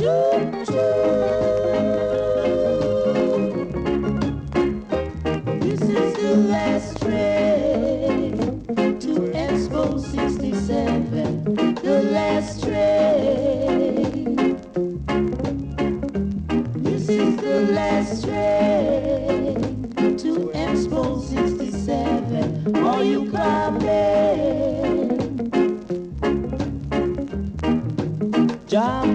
Choo choo. This is the last train to Expo 67. The last train. This is the last train to Expo 67. Are you coming? Jump